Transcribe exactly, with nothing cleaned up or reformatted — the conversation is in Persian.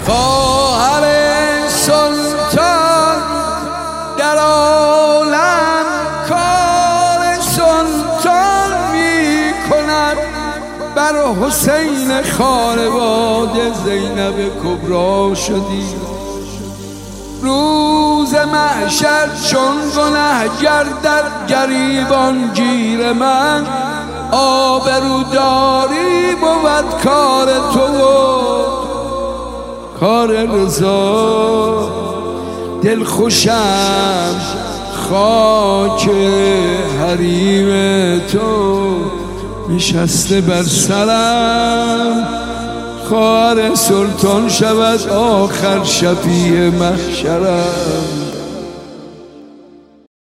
خواهر سلطان در عالم کار سلطان می کند، بر حسین خانواده زینب کبرا شدی. روز محشر چون گنه‌گر در گریبان گیر من، آبروداری بود کار تو و کار رضا. دل خوشم خاک حریم تو نشسته بر سرم، خواهر سلطان شود آخر شفیع محشرم.